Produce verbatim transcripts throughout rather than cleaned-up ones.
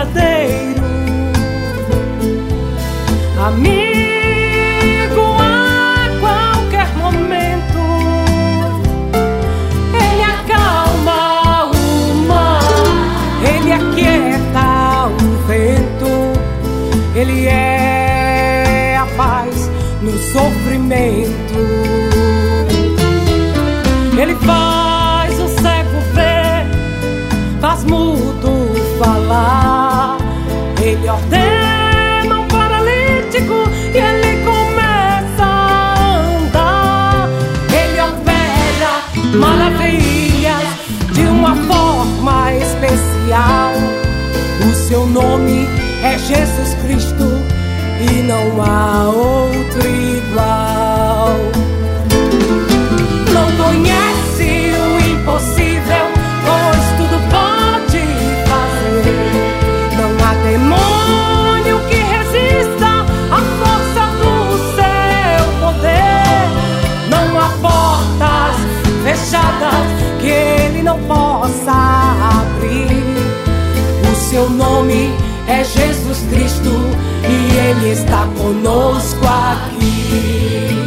verdadeiro amigo a qualquer momento. Ele acalma o mar, ele aquieta o vento, ele é a paz no sofrimento. Ele faz o cego ver, faz mudo falar, ele ordena o paralítico e ele começa a andar. Ele opera maravilhas de uma forma especial. O seu nome é Jesus Cristo e não há outro igual. Não conhece o impossível, pois tudo pode fazer. Não há demônio que resista à força do seu poder. Não há portas fechadas que ele não possa abrir. O seu nome é Jesus Cristo e ele está conosco aqui.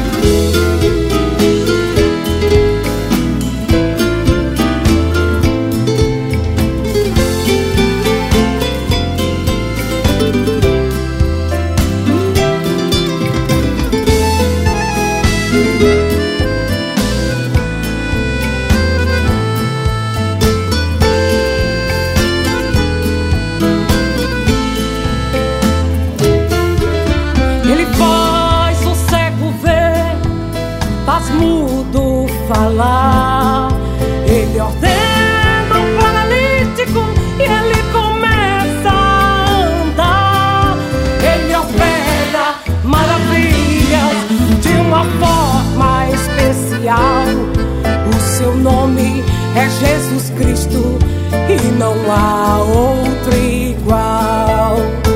Faz mudo falar, ele ordena o paralítico e ele começa a andar. Ele opera maravilhas de uma forma especial. O seu nome é Jesus Cristo e não há outro igual.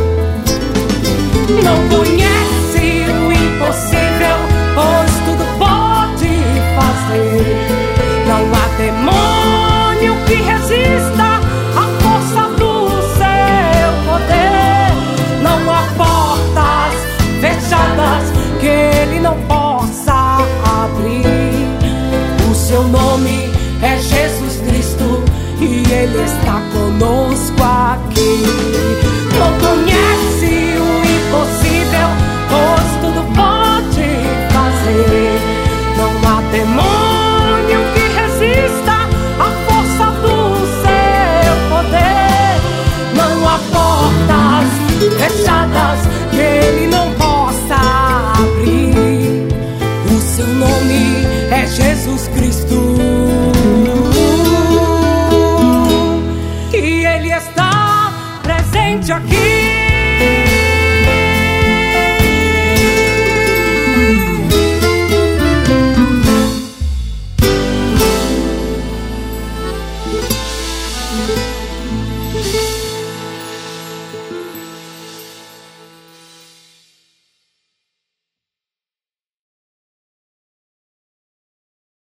Não conhece o impossível, pois tudo pode fazer. Não há demônio que resista à força do seu poder. Não há portas fechadas que ele não possa abrir. O seu nome é Jesus Cristo e ele está conosco aqui. Não conhece o impossível, pois tudo pode fazer. Não há demônio que resista à força do seu poder. Não há portas fechadas que ele não possa abrir. O seu nome é Jesus Cristo e ele está presente aqui.